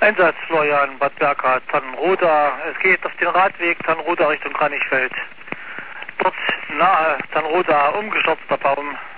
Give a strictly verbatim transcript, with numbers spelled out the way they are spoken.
Einsatz Florian, Bad Berka, Tannenroda. Es geht auf den Radweg Tannenroda Richtung Kranichfeld. Dort nahe Tannenroda umgestürzter Baum.